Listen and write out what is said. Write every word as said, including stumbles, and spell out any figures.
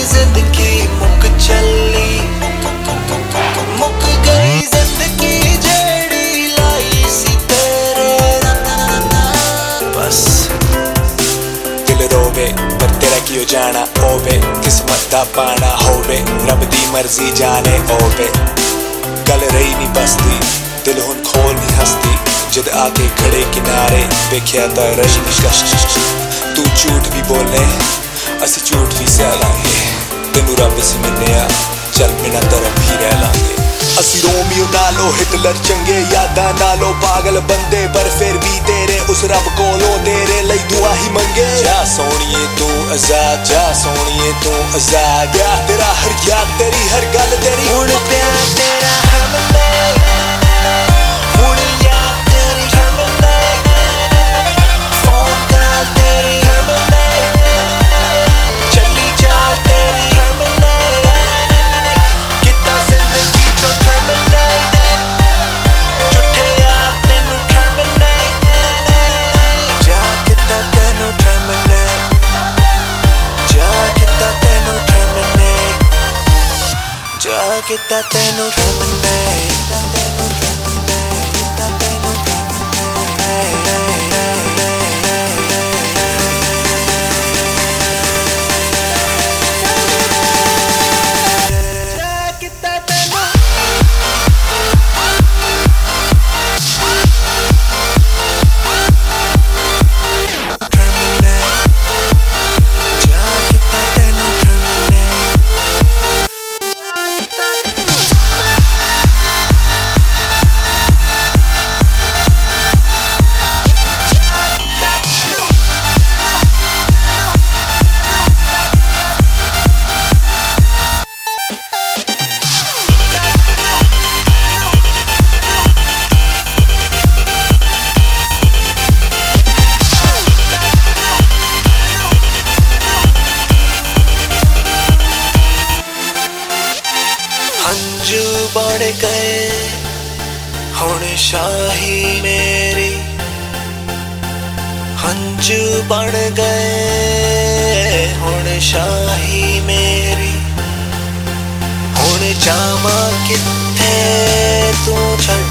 जिंदगी मुक चली, मुक गई जिंदगी जेड़ी लाई सी तेरे। बस दिल रोवे पर तेरा क्यों जाना होवे, किस्मत दा पाना होवे, रब दी मर्जी जाने होवे। गल रही नहीं बसती, दिल हुन खोल नहीं हसती, जद आके खड़े किनारे वेख्या ता रश। तू झूठ भी बोले असी झूठ भी सह लांगे, तेनू रब सी मन्निया चल बिना तरफ ही रह लांगे। असी रोमियो नालो हिटलर चंगे यादा नालो पागल बंदे, पर फिर भी तेरे उस रब कोलों तेरे लई दुआ ही मंगे। जा सोनिए तू आजाद, जा सोनिए तू आजाद, या तेरा हर याद तेरी हर गल तेरी। हुण प्यार तेरा हमले, हुण याद तेरी हमले, फोन कॉल तेरी हमले, चली जा तेरी हमले, कितना जिंदगी चो हमले, झूठे यार तेनू हमले, जा कितना तेनू हमले, जा कितना तेनू हमले, जा कितना तेनू हमले। हंजू बढ़ गए हुण शाही मेरी, हंजू बढ़ गए हुण शाही मेरी। हुण जामा किथे तू छड़